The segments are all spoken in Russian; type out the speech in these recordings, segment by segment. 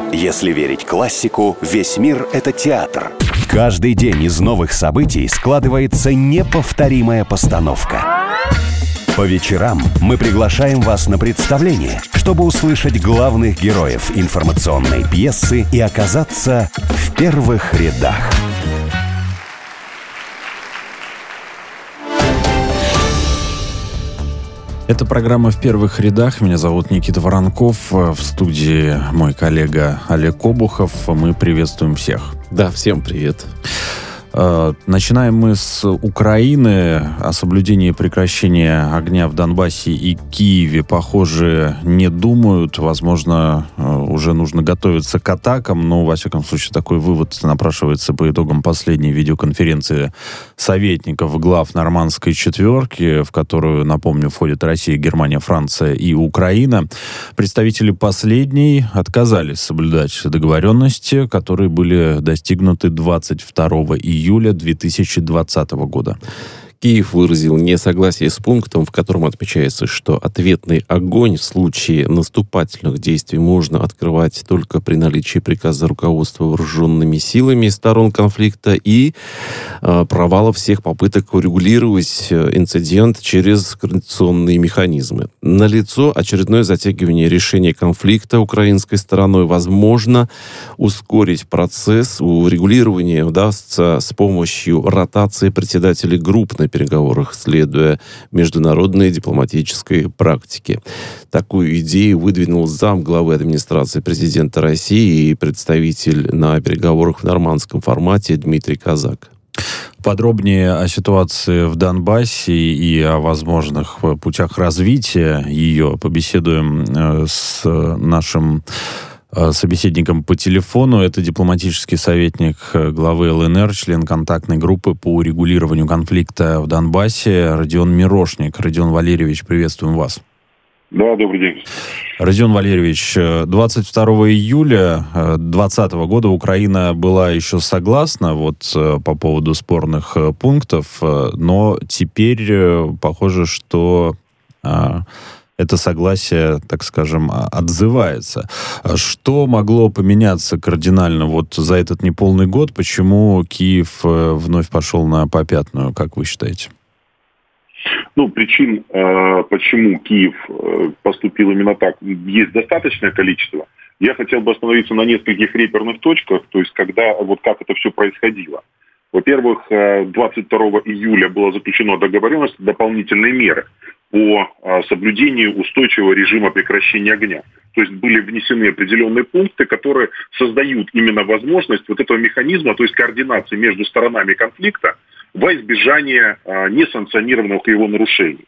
Если верить классику, весь мир — это театр. Каждый день из новых событий складывается неповторимая постановка. По вечерам мы приглашаем вас на представление, чтобы услышать главных героев информационной пьесы и оказаться в первых рядах. Это программа «В первых рядах». Меня зовут Никита Воронков. В студии мой коллега Олег Обухов. Мы приветствуем всех. Да, всем привет. Начинаем мы с Украины. О соблюдении прекращения огня в Донбассе и Киеве, похоже, не думают. Возможно, уже нужно готовиться к атакам, но, во всяком случае, такой вывод напрашивается по итогам последней видеоконференции советников глав Нормандской четверки, в которую, напомню, входят Россия, Германия, Франция и Украина. Представители последней отказались соблюдать договоренности, которые были достигнуты 22 июля 2020 года. Киев выразил несогласие с пунктом, в котором отмечается, что ответный огонь в случае наступательных действий можно открывать только при наличии приказа руководства вооруженными силами сторон конфликта и провала всех попыток урегулировать инцидент через координационные механизмы. Налицо очередное затягивание решения конфликта украинской стороной. Возможно, ускорить процесс урегулирования удастся с помощью ротации председателей групп на переговорах, следуя международной дипломатической практике. Такую идею выдвинул замглавы администрации президента России и представитель на переговорах в нормандском формате Дмитрий Казак. Подробнее о ситуации в Донбассе и о возможных путях развития ее побеседуем с нашим собеседником по телефону. Это дипломатический советник главы ЛНР, член контактной группы по урегулированию конфликта в Донбассе Родион Мирошник. Родион Валерьевич, приветствуем вас. Да, добрый день. Родион Валерьевич, 22 июля 2020 года Украина была еще согласна по поводу спорных пунктов, но теперь похоже, что это согласие, так скажем, отзывается. Что могло поменяться кардинально за этот неполный год? Почему Киев вновь пошел на попятную, как вы считаете? Причин, почему Киев поступил именно так, есть достаточное количество. Я хотел бы остановиться на нескольких реперных точках, то есть как это все происходило. Во-первых, 22 июля была заключена договоренность, дополнительные меры по соблюдению устойчивого режима прекращения огня. То есть были внесены определенные пункты, которые создают именно возможность этого механизма, то есть координации между сторонами конфликта во избежание несанкционированных его нарушений.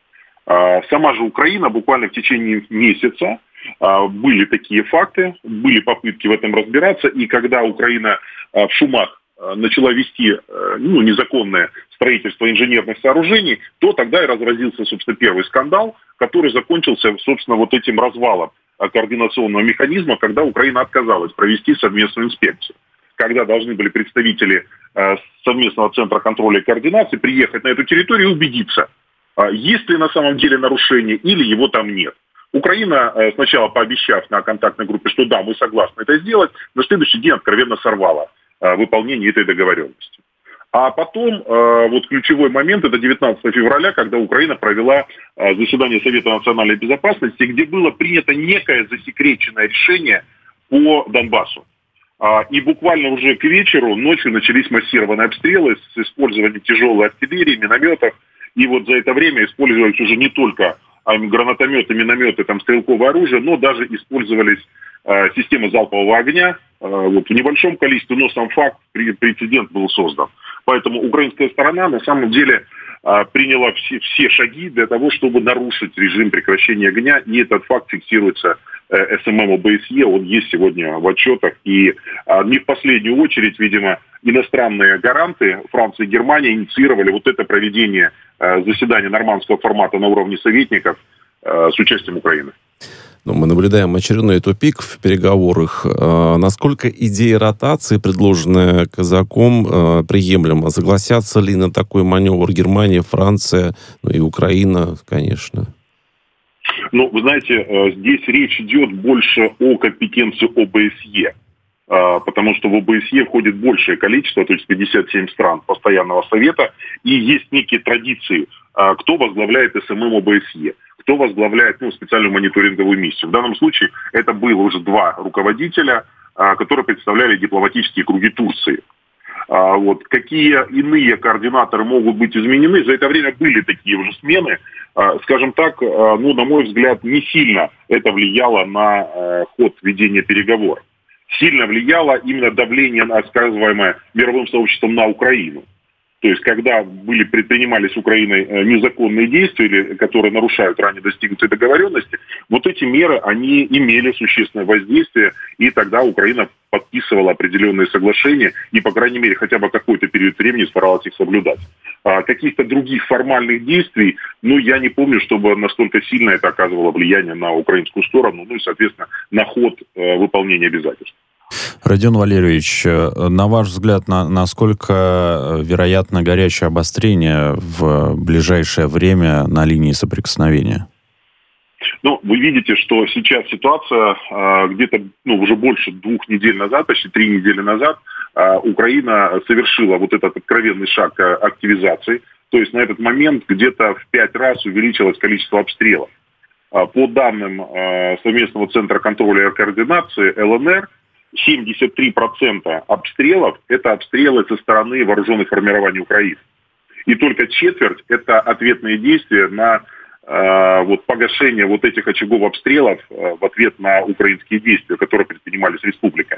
Сама же Украина буквально в течение месяца были такие факты, были попытки в этом разбираться, и когда Украина в шумах начала вести незаконное строительство инженерных сооружений, то тогда и разразился, собственно, первый скандал, который закончился, собственно, этим развалом координационного механизма, когда Украина отказалась провести совместную инспекцию. Когда должны были представители совместного центра контроля и координации приехать на эту территорию и убедиться, есть ли на самом деле нарушение или его там нет. Украина, сначала пообещав на контактной группе, что да, мы согласны это сделать, на следующий день откровенно сорвала выполнение этой договоренности. А потом, ключевой момент, это 19 февраля, когда Украина провела заседание Совета национальной безопасности, где было принято некое засекреченное решение по Донбассу. И буквально уже к вечеру, ночью начались массированные обстрелы с использованием тяжелой артиллерии, минометов. И за это время использовались уже не только гранатометы, минометы, стрелковое оружие, но даже использовались системы залпового огня в небольшом количестве, но сам факт, прецедент был создан. Поэтому украинская сторона на самом деле приняла все шаги для того, чтобы нарушить режим прекращения огня, и этот факт фиксируется СММ ОБСЕ, он есть сегодня в отчетах, и не в последнюю очередь, видимо, иностранные гаранты Франция и Германия инициировали это проведение заседания нормандского формата на уровне советников с участием Украины. Мы наблюдаем очередной тупик в переговорах. Насколько идея ротации, предложенная Казаком, приемлема? Согласятся ли на такой маневр Германия, Франция, и Украина, конечно? Ну, вы знаете, здесь речь идет больше о компетенции ОБСЕ, потому что в ОБСЕ входит большее количество, то есть 57 стран постоянного совета, и есть некие традиции, кто возглавляет СММ ОБСЕ, кто возглавляет специальную мониторинговую миссию. В данном случае это было уже 2 руководителя, которые представляли дипломатические круги Турции. Вот. Какие иные координаторы могут быть изменены? За это время были такие уже смены. Скажем так, на мой взгляд, не сильно это влияло на ход ведения переговоров. Сильно влияло именно давление, оказываемое мировым сообществом на Украину. То есть, когда предпринимались Украиной незаконные действия, которые нарушают ранее достигнутые договоренности, вот эти меры, они имели существенное воздействие, и тогда Украина подписывала определенные соглашения и, по крайней мере, хотя бы какой-то период времени старалась их соблюдать. Каких-то других формальных действий, я не помню, чтобы настолько сильно это оказывало влияние на украинскую сторону, и, соответственно, на ход выполнения обязательств. Родион Валерьевич, на ваш взгляд, насколько вероятно горячее обострение в ближайшее время на линии соприкосновения? Вы видите, что сейчас ситуация где-то уже больше 2 недель назад, почти 3 недели назад, Украина совершила вот этот откровенный шаг активизации. То есть на этот момент где-то в 5 раз увеличилось количество обстрелов. По данным совместного центра контроля и координации ЛНР, 73% обстрелов – это обстрелы со стороны вооруженных формирований Украины. И только четверть – это ответные действия на погашение этих очагов обстрелов в ответ на украинские действия, которые предпринимались республиками.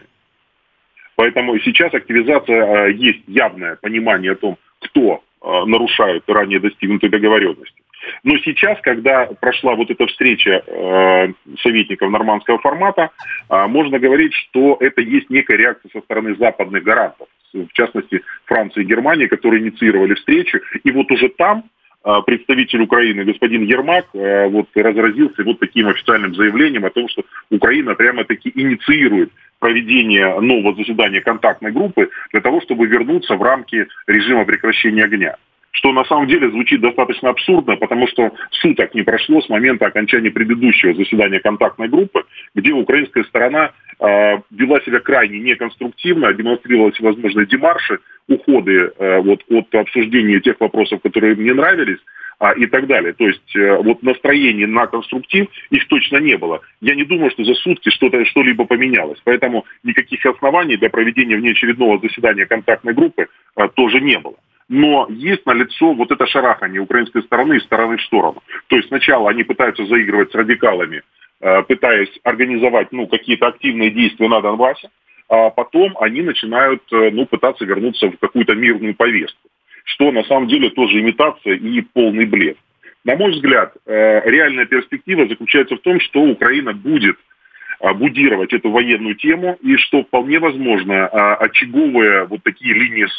Поэтому сейчас активизация, есть явное понимание о том, кто нарушает ранее достигнутые договоренности. Но сейчас, когда прошла вот эта встреча советников нормандского формата, можно говорить, что это есть некая реакция со стороны западных гарантов, в частности Франции и Германии, которые инициировали встречу. И вот уже там представитель Украины, господин Ермак, разразился таким официальным заявлением о том, что Украина прямо-таки инициирует проведение нового заседания контактной группы для того, чтобы вернуться в рамки режима прекращения огня. Что на самом деле звучит достаточно абсурдно, потому что суток не прошло с момента окончания предыдущего заседания контактной группы, где украинская сторона вела себя крайне неконструктивно, демонстрировала всевозможные демарши, уходы от обсуждения тех вопросов, которые им не нравились, и так далее. То есть настроение на конструктив их точно не было. Я не думаю, что за сутки что-либо поменялось. Поэтому никаких оснований для проведения внеочередного заседания контактной группы тоже не было. Но есть налицо это шарахание украинской стороны из стороны в сторону. То есть сначала они пытаются заигрывать с радикалами, пытаясь организовать какие-то активные действия на Донбассе, а потом они начинают пытаться вернуться в какую-то мирную повестку, что на самом деле тоже имитация и полный блеф. На мой взгляд, реальная перспектива заключается в том, что Украина будет будировать эту военную тему, и что вполне возможно очаговые такие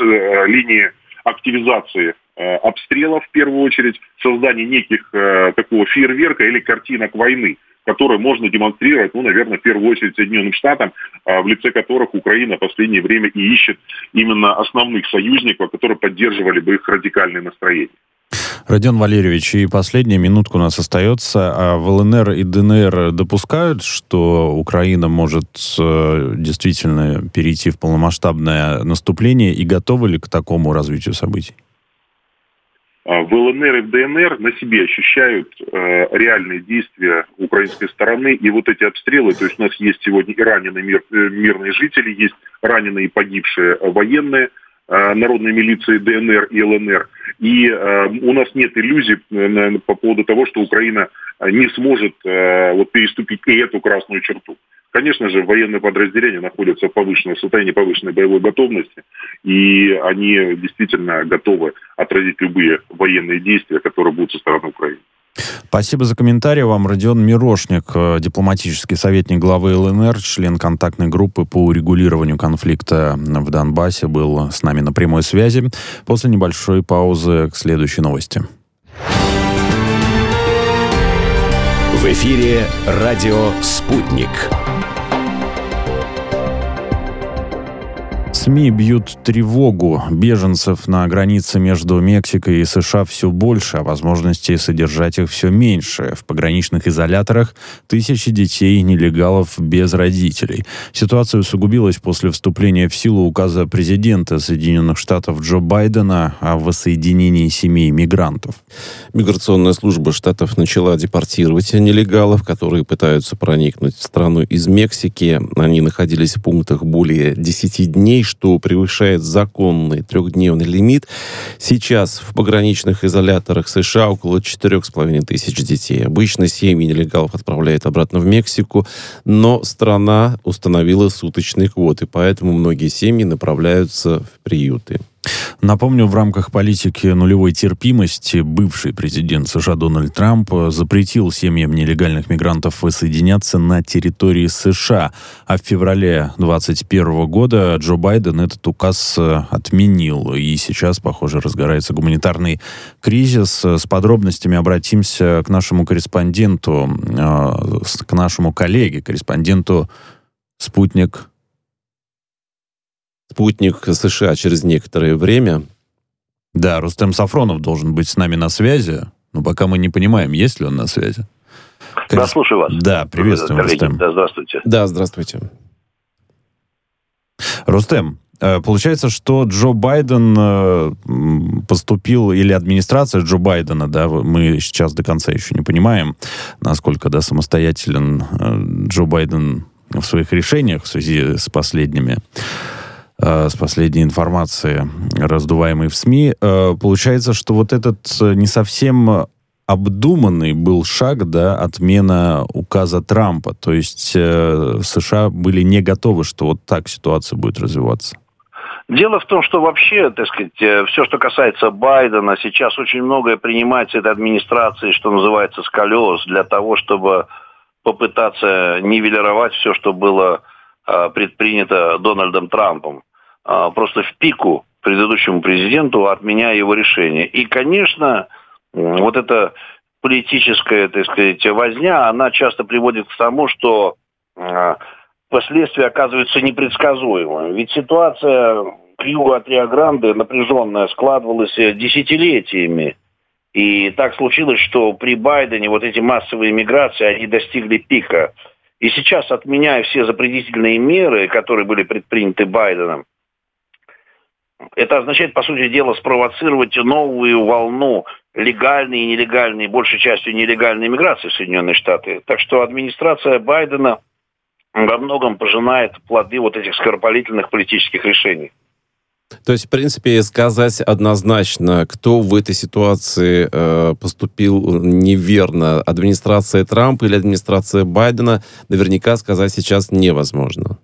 линии активизации обстрелов, в первую очередь, создание неких такого фейерверка или картинок войны, которые можно демонстрировать, наверное, в первую очередь Соединенным Штатам, в лице которых Украина в последнее время и ищет именно основных союзников, которые поддерживали бы их радикальные настроения. Родион Валерьевич, и последняя минутка у нас остается. В ЛНР и ДНР допускают, что Украина может действительно перейти в полномасштабное наступление, и готовы ли к такому развитию событий? В ЛНР и в ДНР на себе ощущают реальные действия украинской стороны, и эти обстрелы, то есть у нас есть сегодня и раненые мирные жители, есть раненые и погибшие военные, народной милиции ДНР и ЛНР. И у нас нет иллюзий по поводу того, что Украина не сможет переступить и эту красную черту. Конечно же, военные подразделения находятся в повышенном состоянии, повышенной боевой готовности, и они действительно готовы отразить любые военные действия, которые будут со стороны Украины. Спасибо за комментарий вам. Родион Мирошник, дипломатический советник главы ЛНР, член контактной группы по урегулированию конфликта в Донбассе, был с нами на прямой связи. После небольшой паузы к следующей новости. В эфире радио «Спутник». С СМИ бьют тревогу. Беженцев на границе между Мексикой и США все больше, а возможностей содержать их все меньше. В пограничных изоляторах тысячи детей, нелегалов без родителей. Ситуация усугубилась после вступления в силу указа президента Соединенных Штатов Джо Байдена о воссоединении семей мигрантов. Миграционная служба штатов начала депортировать нелегалов, которые пытаются проникнуть в страну из Мексики. Они находились в пунктах более 10 дней, что превышает законный 3-дневный лимит. Сейчас в пограничных изоляторах США около 4,5 тысяч детей. Обычно семьи нелегалов отправляют обратно в Мексику, но страна установила суточные квоты, поэтому многие семьи направляются в приюты. Напомню, в рамках политики нулевой терпимости бывший президент США Дональд Трамп запретил семьям нелегальных мигрантов воссоединяться на территории США. А в феврале 2021 года Джо Байден этот указ отменил. И сейчас, похоже, разгорается гуманитарный кризис. С подробностями обратимся к нашему корреспонденту, к нашему коллеге-корреспонденту «Спутник США через некоторое время. Да, Рустем Сафронов должен быть с нами на связи, но пока мы не понимаем, есть ли он на связи. Да, слушаю вас. Да, приветствуем, коллеги. Рустем. Да, здравствуйте. Да, здравствуйте. Рустем, получается, что Джо Байден поступил, или администрация Джо Байдена, да, мы сейчас до конца еще не понимаем, насколько, да, самостоятелен Джо Байден в своих решениях в связи с последней информацией, раздуваемой в СМИ. Получается, что вот этот не совсем обдуманный был шаг, да, отмена указа Трампа. То есть США были не готовы, что вот так ситуация будет развиваться. Дело в том, что вообще, так сказать, все, что касается Байдена, сейчас очень многое принимается этой администрацией, что называется, с колес, для того, чтобы попытаться нивелировать все, что было предпринято Дональдом Трампом. Просто в пику предыдущему президенту, отменяя его решение. И, конечно, вот эта политическая, так сказать, возня, она часто приводит к тому, что последствия оказываются непредсказуемыми. Ведь ситуация к югу от Рио-Гранде напряженная складывалась десятилетиями. И так случилось, что при Байдене вот эти массовые миграции, они достигли пика. И сейчас, отменяя все запретительные меры, которые были предприняты Байденом, это означает, по сути дела, спровоцировать новую волну легальной и нелегальной, большей частью нелегальной миграции в Соединенные Штаты. Так что администрация Байдена во многом пожинает плоды вот этих скоропалительных политических решений. То есть, в принципе, сказать однозначно, кто в этой ситуации поступил неверно, администрация Трампа или администрация Байдена, наверняка сказать сейчас невозможно.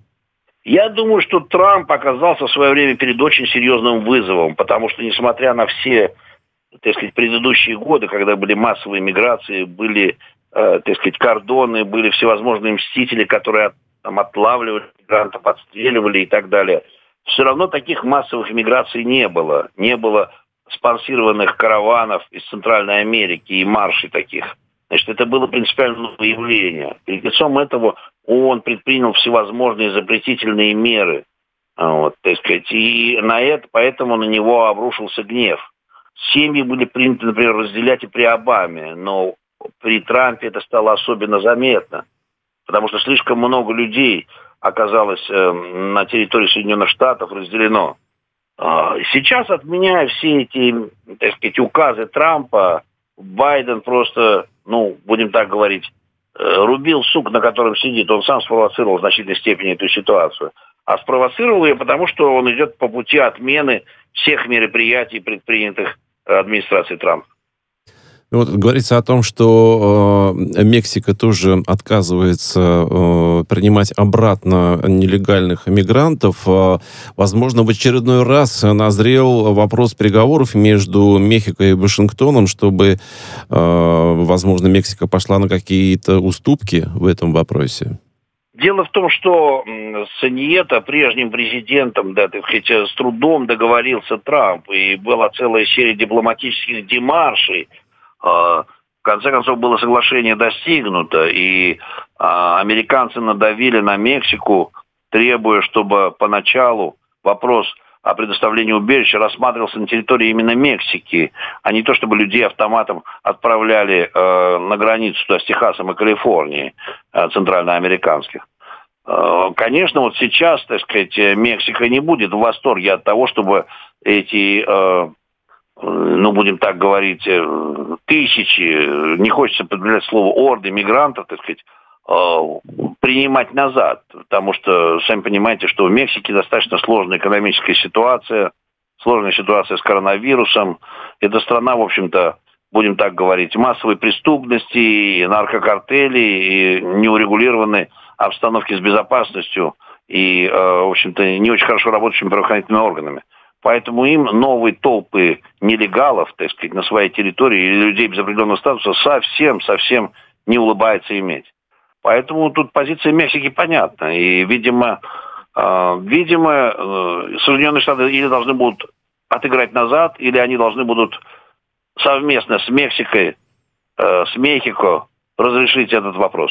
Я думаю, что Трамп оказался в свое время перед очень серьезным вызовом, потому что, несмотря на все, так сказать, предыдущие годы, когда были массовые миграции, были, так сказать, кордоны, были всевозможные мстители, которые там отлавливали мигрантов, отстреливали и так далее, все равно таких массовых миграций не было. Не было спонсированных караванов из Центральной Америки и маршей таких. Значит, это было принципиально новое явление. Перед лицом этого он предпринял всевозможные запретительные меры. Вот, так сказать, и поэтому на него обрушился гнев. Семьи были приняты, например, разделять и при Обаме, но при Трампе это стало особенно заметно, потому что слишком много людей оказалось на территории Соединенных Штатов разделено. Сейчас, отменяя все эти, так сказать, указы Трампа, Байден просто, будем так говорить, рубил сук, на котором сидит. Он сам спровоцировал в значительной степени эту ситуацию. А спровоцировал ее потому, что он идет по пути отмены всех мероприятий, предпринятых администрацией Трампа. Вот говорится о том, что Мексика тоже отказывается принимать обратно нелегальных мигрантов. Возможно, в очередной раз назрел вопрос переговоров между Мехико и Вашингтоном, чтобы, возможно, Мексика пошла на какие-то уступки в этом вопросе. Дело в том, что с Ниета, прежним президентом, да, так сказать, с трудом договорился Трамп, и была целая серия дипломатических демаршей. В конце концов, было соглашение достигнуто, и американцы надавили на Мексику, требуя, чтобы поначалу вопрос о предоставлении убежища рассматривался на территории именно Мексики, а не то, чтобы людей автоматом отправляли на границу с Техасом и Калифорнией, центральноамериканских. Конечно, вот сейчас, так сказать, Мексика не будет в восторге от того, чтобы эти, будем так говорить, тысячи, не хочется употреблять слово орды мигрантов, так сказать, принимать назад, потому что, сами понимаете, что в Мексике достаточно сложная экономическая ситуация, сложная ситуация с коронавирусом. Это страна, в общем-то, будем так говорить, массовой преступности, и наркокартелей, и неурегулированной обстановки с безопасностью, и, в общем-то, не очень хорошо работающими правоохранительными органами. Поэтому им новые толпы нелегалов, так сказать, на своей территории или людей без определенного статуса совсем не улыбается иметь. Поэтому тут позиция Мексики понятна. И, видимо, Соединенные Штаты или должны будут отыграть назад, или они должны будут совместно с Мексикой, с Мехико разрешить этот вопрос.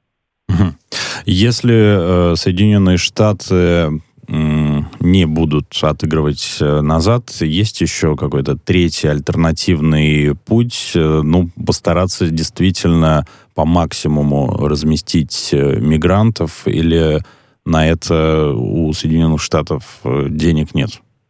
Если Соединенные Штаты не будут отыгрывать назад, есть еще какой-то третий альтернативный путь, постараться действительно по максимуму разместить мигрантов, или на это у Соединенных Штатов денег нет?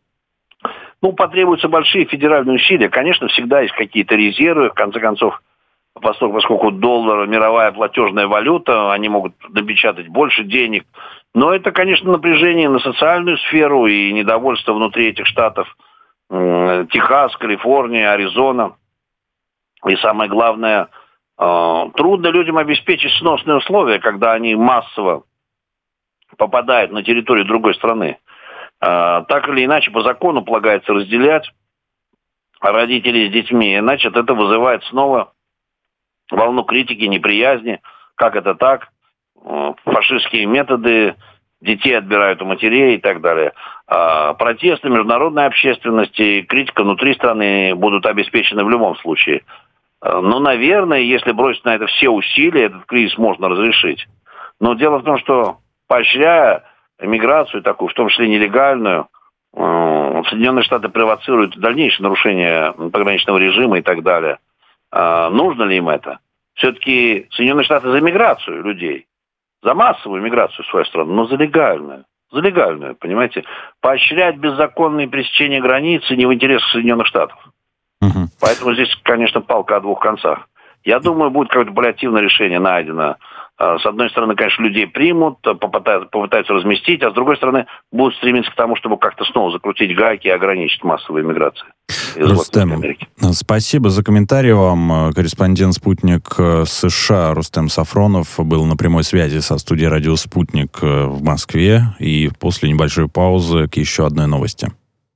Потребуются большие федеральные усилия. Конечно, всегда есть какие-то резервы. В конце концов, поскольку доллар — мировая платежная валюта, они могут напечатать больше денег. Но это, конечно, напряжение на социальную сферу и недовольство внутри этих штатов. Техас, Калифорния, Аризона. И самое главное, трудно людям обеспечить сносные условия, когда они массово попадают на территорию другой страны. Так или иначе, по закону полагается разделять родителей с детьми. Иначе это вызывает снова волну критики, неприязни. Как это так? Фашистские методы, детей отбирают у матерей и так далее. Протесты международной общественности, критика внутри страны будут обеспечены в любом случае. Наверное, если бросить на это все усилия, этот кризис можно разрешить. Но дело в том, что, поощряя миграцию такую, в том числе нелегальную, Соединенные Штаты провоцируют дальнейшее нарушение пограничного режима и так далее. Нужно ли им это? Все-таки Соединенные Штаты за миграцию людей, за массовую миграцию в свою страну, но за легальную. За легальную, понимаете? Поощрять беззаконные пересечения границы не в интересах Соединенных Штатов. Поэтому здесь, конечно, палка о двух концах. Я думаю, будет какое-то паллиативное решение найдено. С одной стороны, конечно, людей примут, попытаются разместить, а с другой стороны, будут стремиться к тому, чтобы как-то снова закрутить гайки и ограничить массовую миграцию. Рустем, спасибо за комментарий вам. Корреспондент «Спутник» США Рустем Сафронов был на прямой связи со студией «Радио Спутник» в Москве. И после небольшой паузы к еще одной новости.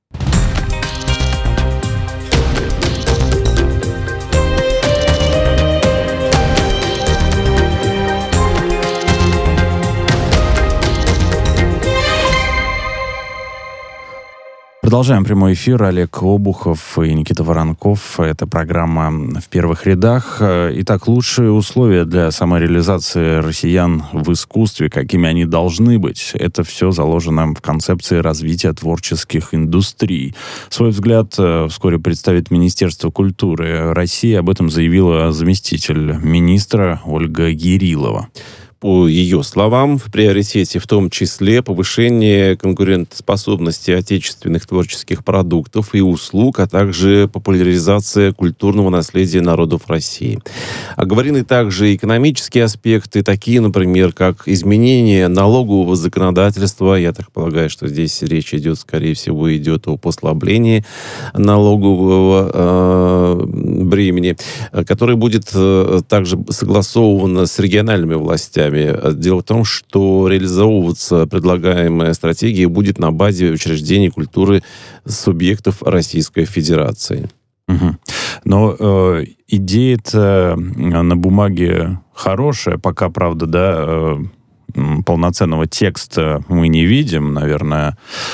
Продолжаем прямой эфир. Олег Обухов и Никита Воронков. Это программа «В первых рядах». Итак, лучшие условия для самореализации россиян в искусстве, какими они должны быть, это все заложено в концепции развития творческих индустрий. Свой взгляд вскоре представит Министерство культуры России. Об этом заявила заместитель министра Ольга Ярилова. По ее словам, в приоритете в том числе повышение конкурентоспособности отечественных творческих продуктов и услуг, а также популяризация культурного наследия народов России. Оговорены также экономические аспекты, такие, например, как изменение налогового законодательства. Я так полагаю, что здесь речь идет, скорее всего, идет о послаблении налогового бремени, которое будет также согласовано с региональными властями. Дело в том, что реализовываться предлагаемая стратегия будет на базе учреждений культуры субъектов Российской Федерации. Но идея-то на бумаге хорошая, пока, правда, полноценного текста мы не видим, наверное.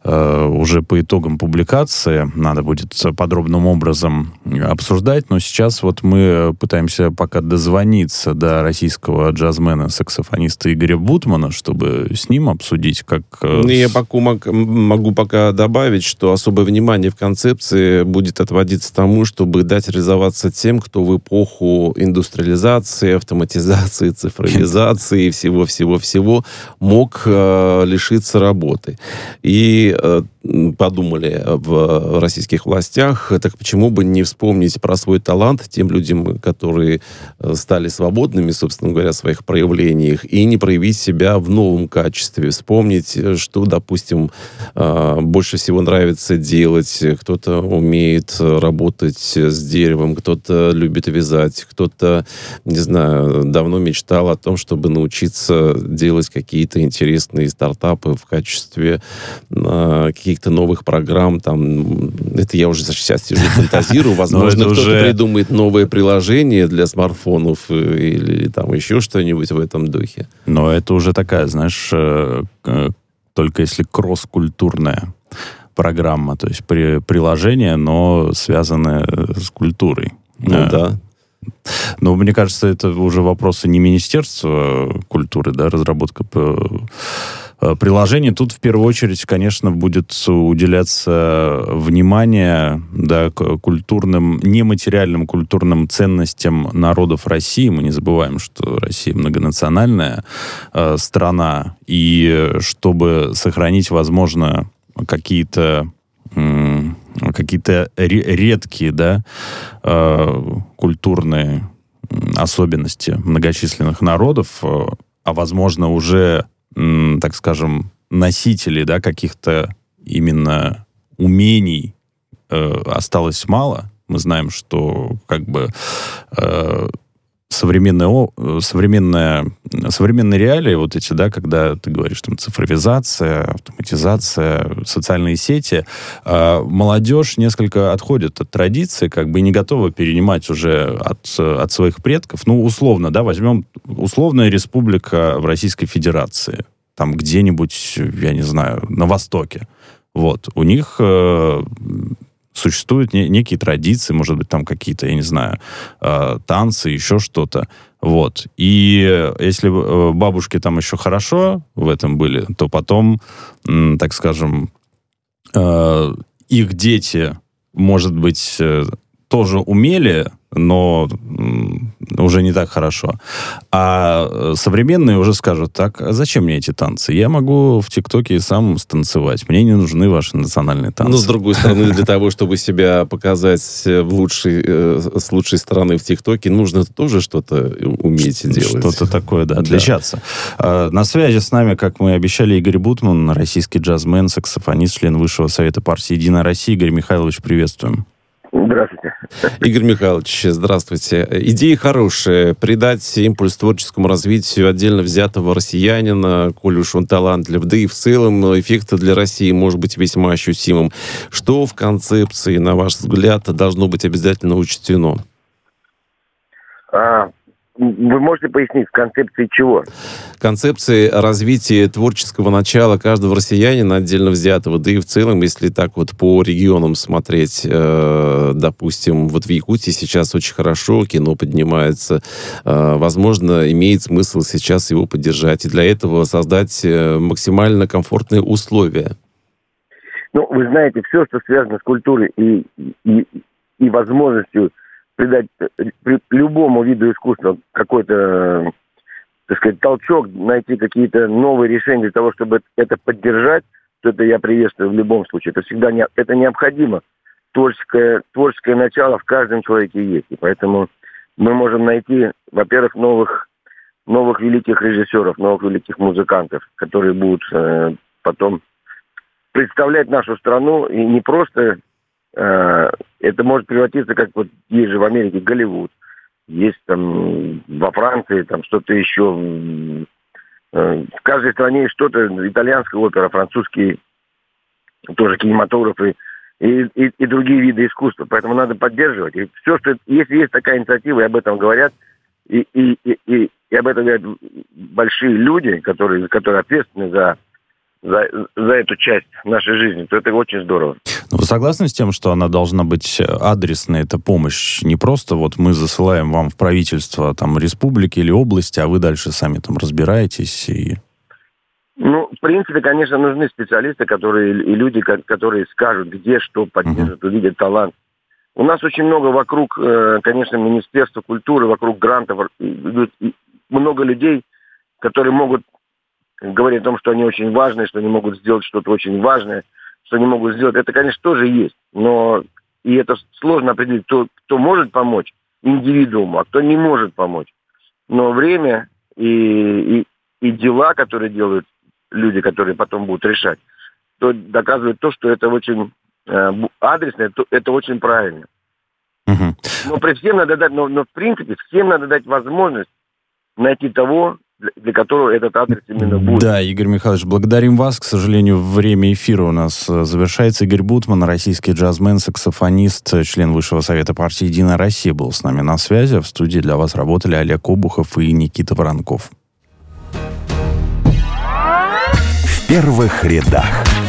уже по итогам публикации надо будет подробным образом обсуждать, но сейчас вот мы пытаемся пока дозвониться до российского джазмена, саксофониста Игоря Бутмана, чтобы с ним обсудить, как... Я могу пока добавить, что особое внимание в концепции будет отводиться тому, чтобы дать реализоваться тем, кто в эпоху индустриализации, автоматизации, цифровизации и всего-всего-всего мог лишиться работы. И подумали в российских властях, так почему бы не вспомнить про свой талант тем людям, которые стали свободными, собственно говоря, в своих проявлениях, и не проявить себя в новом качестве. Вспомнить, что, допустим, больше всего нравится делать. Кто-то умеет работать с деревом, кто-то любит вязать, кто-то, не знаю, давно мечтал о том, чтобы научиться делать какие-то интересные стартапы в качестве каких-то новых программ. Там, это я уже сейчас сижу, фантазирую. Возможно, кто-то придумает новое приложение для смартфонов или там еще что-нибудь в этом духе. Но это уже такая, знаешь, только если кросс-культурная программа, то есть приложение, но связанное с культурой. Да. Но мне кажется, это уже вопросы не Министерства культуры, да, разработка приложений. Тут в первую очередь, конечно, будет уделяться внимание, да, культурным, нематериальным культурным ценностям народов России. Мы не забываем, что Россия многонациональная страна, и чтобы сохранить, возможно, какие-то редкие, да, культурные особенности многочисленных народов, а возможно уже, так скажем, носителей, да, каких-то именно умений осталось мало. Мы знаем, что как бы современные реалии, вот эти, да, когда ты говоришь, там, цифровизация, автоматизация, социальные сети, молодежь несколько отходит от традиции, как бы не готова перенимать уже от своих предков. Ну, условно, да, возьмем условная республика в Российской Федерации, там где-нибудь, я не знаю, на Востоке. Вот. У них существуют некие традиции, может быть, там какие-то, я не знаю, танцы, еще что-то. Вот. И если бабушки там еще хорошо в этом были, то потом, так скажем, их дети, может быть, тоже умели, но уже не так хорошо. А современные уже скажут: так, а зачем мне эти танцы? Я могу в ТикТоке и сам станцевать. Мне не нужны ваши национальные танцы. Но, с другой стороны, для того, чтобы себя показать с лучшей стороны в ТикТоке, нужно тоже что-то уметь делать. Что-то такое, да, отличаться. На связи с нами, как мы и обещали, Игорь Бутман, российский джазмен, саксофонист, член Высшего совета партии «Единая Россия». Игорь Михайлович, приветствуем. Здравствуйте. Игорь Михайлович, здравствуйте. Идея хорошая. Придать импульс творческому развитию отдельно взятого россиянина, коль уж он талантлив, да и в целом эффект для России может быть весьма ощутимым. Что в концепции, на ваш взгляд, должно быть обязательно учтено? Вы можете пояснить, в концепции чего? Концепции развития творческого начала каждого россиянина, отдельно взятого, да и в целом, если так вот по регионам смотреть, допустим, вот в Якутии сейчас очень хорошо кино поднимается, возможно, имеет смысл сейчас его поддержать, и для этого создать максимально комфортные условия. Ну, вы знаете, все, что связано с культурой и возможностью придать любому виду искусства какой-то, так сказать, толчок, найти какие-то новые решения для того, чтобы это поддержать, то это я приветствую в любом случае. Это всегда это необходимо. Творческое начало в каждом человеке есть. И поэтому мы можем найти, во-первых, новых великих режиссеров, новых великих музыкантов, которые будут потом представлять нашу страну, и не просто... Это может превратиться, как вот есть же в Америке Голливуд, есть там во Франции там что-то еще. В каждой стране есть что-то, итальянская опера, французский тоже кинематограф и другие виды искусства. Поэтому надо поддерживать. И все, что если есть такая инициатива, и об этом говорят, и об этом говорят большие люди, которые ответственны за эту часть нашей жизни, то это очень здорово. Но вы согласны с тем, что она должна быть адресной, эта помощь? Не просто вот мы засылаем вам в правительство там республики или области, а вы дальше сами там разбираетесь и... Ну, в принципе, конечно, нужны специалисты, и люди, которые скажут, где что поддержат, увидят талант. У нас очень много вокруг, конечно, Министерства культуры, вокруг грантов, много людей, которые могут говорить о том, что они очень важные, что они могут сделать что-то очень важное, что они могут сделать. Это, конечно, тоже есть, но и это сложно определить, кто может помочь индивидууму, а кто не может помочь. Но время и дела, которые делают люди, которые потом будут решать, то доказывает то, что это очень адресно, это очень правильно. Но при всем надо дать, но в принципе всем надо дать возможность найти того, для которого этот адрес именно будет. Да, Игорь Михайлович, благодарим вас. К сожалению, время эфира у нас завершается. Игорь Бутман, российский джазмен, саксофонист, член Высшего совета партии «Единая Россия» был с нами на связи. В студии для вас работали Олег Обухов и Никита Воронков. В первых рядах.